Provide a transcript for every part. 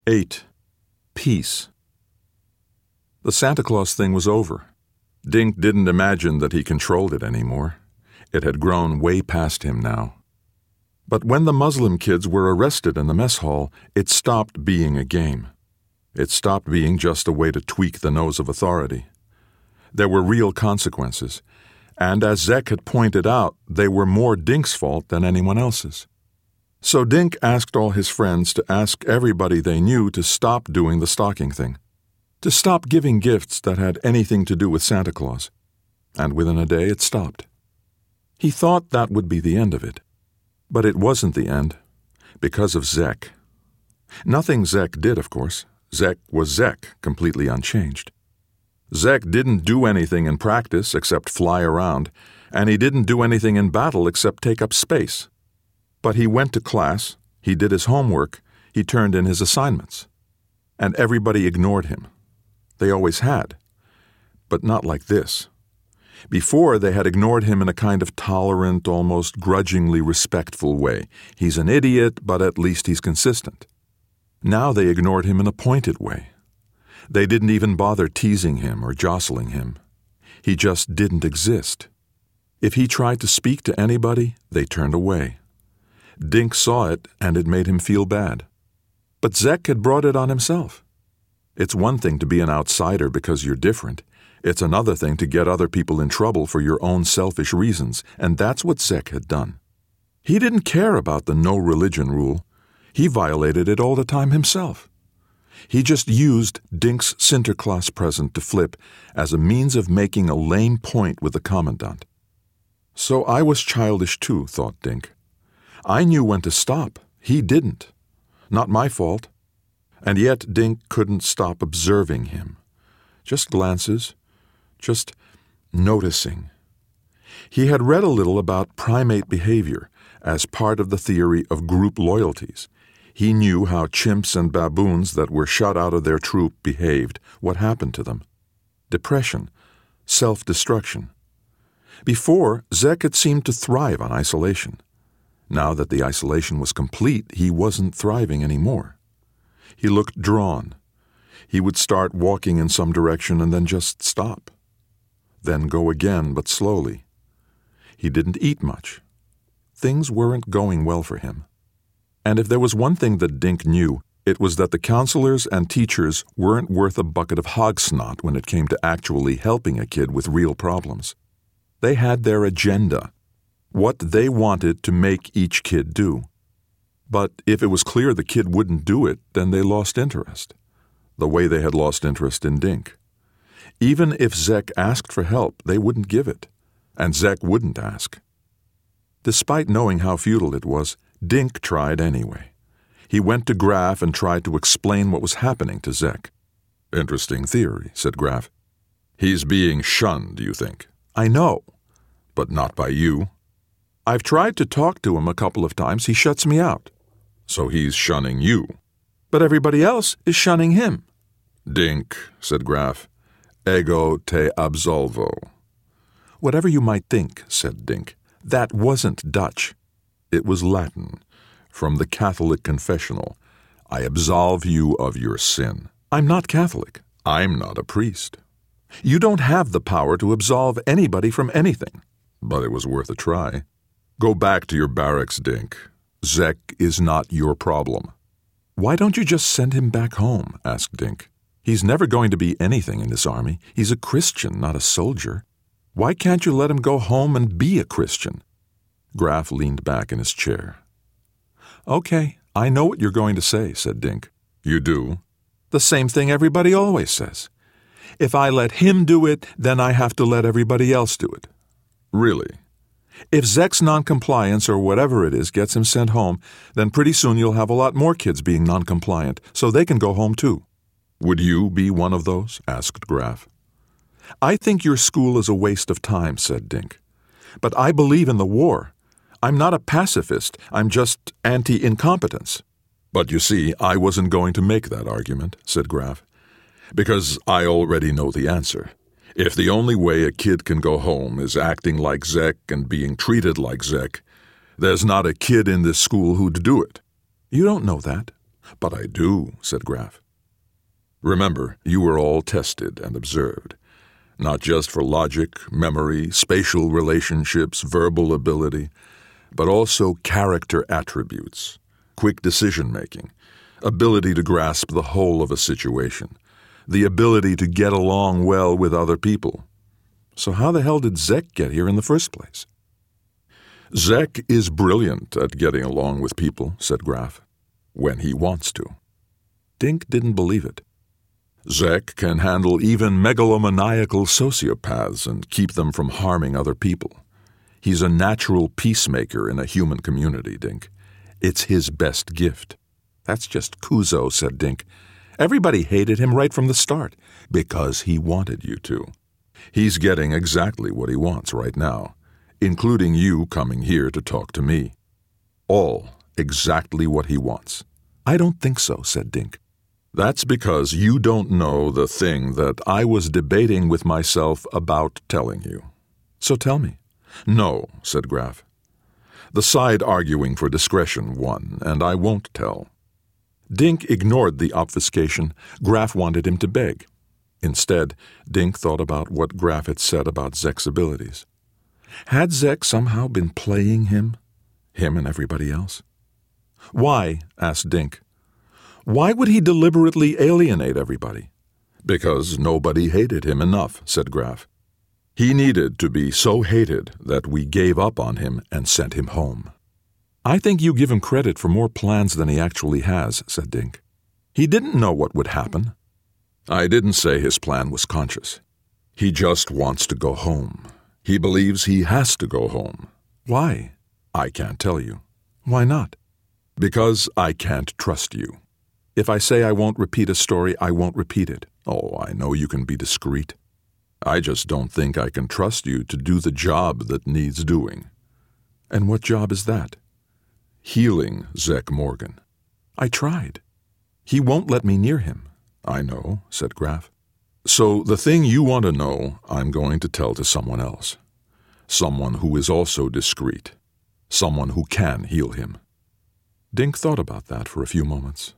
8. Peace. The Santa Claus thing was over. Dink didn't imagine that he controlled it anymore. It had grown way past him now. But when the Muslim kids were arrested in the mess hall, it stopped being a game. It stopped being just a way to tweak the nose of authority. There were real consequences, and as Zek had pointed out, they were more Dink's fault than anyone else's. So Dink asked all his friends to ask everybody they knew to stop doing the stocking thing, to stop giving gifts that had anything to do with Santa Claus. And within a day it stopped. He thought that would be the end of it. But it wasn't the end, because of Zek. Nothing Zek did, of course. Zek was Zek, completely unchanged. Zek didn't do anything in practice except fly around, and he didn't do anything in battle except take up space. But he went to class, he did his homework, he turned in his assignments. And everybody ignored him. They always had. But not like this. Before, they had ignored him in a kind of tolerant, almost grudgingly respectful way. He's an idiot, but at least he's consistent. Now they ignored him in a pointed way. They didn't even bother teasing him or jostling him. He just didn't exist. If he tried to speak to anybody, they turned away. Dink saw it, and it made him feel bad. But Zek had brought it on himself. It's one thing to be an outsider because you're different. It's another thing to get other people in trouble for your own selfish reasons, and that's what Zek had done. He didn't care about the no religion rule. He violated it all the time himself. He just used Dink's Sinterklaas present to flip as a means of making a lame point with the commandant. So I was childish too, thought Dink. I knew when to stop. He didn't. Not my fault. And yet Dink couldn't stop observing him. Just glances. Just noticing. He had read a little about primate behavior as part of the theory of group loyalties. He knew how chimps and baboons that were shut out of their troop behaved, what happened to them. Depression, self-destruction. Before, Zek had seemed to thrive on isolation. Now that the isolation was complete, he wasn't thriving anymore. He looked drawn. He would start walking in some direction and then just stop. Then go again, but slowly. He didn't eat much. Things weren't going well for him. And if there was one thing that Dink knew, it was that the counselors and teachers weren't worth a bucket of hog snot when it came to actually helping a kid with real problems. They had their agenda, what they wanted to make each kid do. But if it was clear the kid wouldn't do it, then they lost interest, the way they had lost interest in Dink. Even if Zek asked for help, they wouldn't give it, and Zek wouldn't ask. Despite knowing how futile it was, Dink tried anyway. He went to Graf and tried to explain what was happening to Zek. "Interesting theory," said Graf. "He's being shunned, you think?" "I know." "But not by you." "I've tried to talk to him a couple of times. He shuts me out." "So he's shunning you." "But everybody else is shunning him." "Dink," said Graf, "ego te absolvo." "Whatever you might think," said Dink, "that wasn't Dutch. It was Latin, from the Catholic confessional. I absolve you of your sin." "I'm not Catholic." "I'm not a priest." "You don't have the power to absolve anybody from anything." "But it was worth a try." "Go back to your barracks, Dink. Zek is not your problem." "Why don't you just send him back home?" asked Dink. "He's never going to be anything in this army. He's a Christian, not a soldier. Why can't you let him go home and be a Christian?" Graf leaned back in his chair. "Okay, I know what you're going to say," said Dink. "You do?" "The same thing everybody always says. If I let him do it, then I have to let everybody else do it." "Really?" "If Zek's noncompliance or whatever it is gets him sent home, then pretty soon you'll have a lot more kids being noncompliant, so they can go home too." "Would you be one of those?" asked Graf. "I think your school is a waste of time," said Dink. "But I believe in the war. I'm not a pacifist. I'm just anti-incompetence." "But you see, I wasn't going to make that argument," said Graf, "because I already know the answer. If the only way a kid can go home is acting like Zek and being treated like Zek, there's not a kid in this school who'd do it." "You don't know that. "But I do," said Graff. "Remember, you were all tested and observed, not just for logic, memory, spatial relationships, verbal ability, but also character attributes, quick decision-making, ability to grasp the whole of a situation, the ability to get along well with other people. So how the hell did Zek get here in the first place?" "Zek is brilliant at getting along with people," said Graff, "when he wants to." Dink didn't believe it. "Zek can handle even megalomaniacal sociopaths and keep them from harming other people. He's a natural peacemaker in a human community, Dink. It's his best gift." "That's just Kuzo," said Dink. "Everybody hated him right from the start, because he wanted you to. He's getting exactly what he wants right now, including you coming here to talk to me. All exactly what he wants." "I don't think so," said Dink. "That's because you don't know the thing that I was debating with myself about telling you. So tell me." "No," said Graff. "The side arguing for discretion won, and I won't tell." Dink ignored the obfuscation. Graff wanted him to beg. Instead, Dink thought about what Graff had said about Zek's abilities. Had Zek somehow been playing him and everybody else? "Why?" asked Dink. "Why would he deliberately alienate everybody?" "Because nobody hated him enough," said Graff. "He needed to be so hated that we gave up on him and sent him home." "I think you give him credit for more plans than he actually has," said Dink. "He didn't know what would happen." "I didn't say his plan was conscious. He just wants to go home. He believes he has to go home." "Why?" "I can't tell you." "Why not?" "Because I can't trust you." "If I say I won't repeat a story, I won't repeat it." "Oh, I know you can be discreet. I just don't think I can trust you to do the job that needs doing." "And what job is that?" "Healing Zek Morgan." "I tried. He won't let me near him." "I know," said Graff. "So the thing you want to know, I'm going to tell to someone else. Someone who is also discreet. Someone who can heal him." Dink thought about that for a few moments.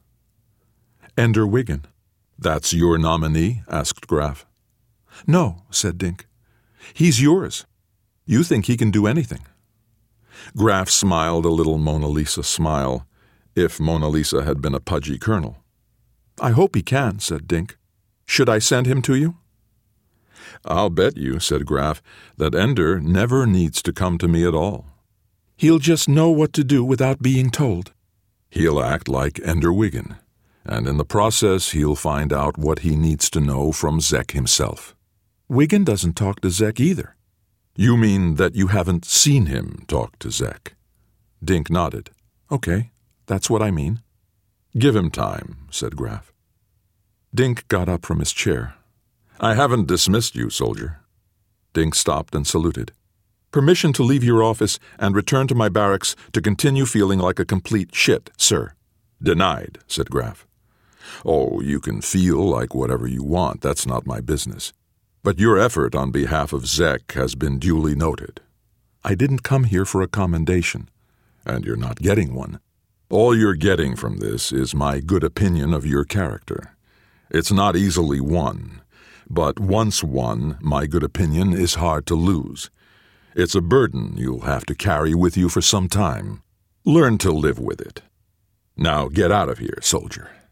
"Ender Wiggin." "That's your nominee?" asked Graff. "No," said Dink. "He's yours. You think he can do anything." Graff smiled a little Mona Lisa smile, if Mona Lisa had been a pudgy colonel. "I hope he can," said Dink. "Should I send him to you?" "I'll bet you," said Graff, "that Ender never needs to come to me at all." "He'll just know what to do without being told." "He'll act like Ender Wiggin, and in the process he'll find out what he needs to know from Zek himself." "Wiggin doesn't talk to Zek either." "You mean that you haven't seen him talk to Zek?" Dink nodded. "Okay, that's what I mean." "Give him time," said Graff. Dink got up from his chair. "I haven't dismissed you, soldier." Dink stopped and saluted. "Permission to leave your office and return to my barracks to continue feeling like a complete shit, sir." "Denied," said Graff. "Oh, you can feel like whatever you want. That's not my business. But your effort on behalf of Zek has been duly noted." "I didn't come here for a commendation." "And you're not getting one. All you're getting from this is my good opinion of your character. It's not easily won, but once won, my good opinion is hard to lose. It's a burden you'll have to carry with you for some time. Learn to live with it. Now get out of here, soldier."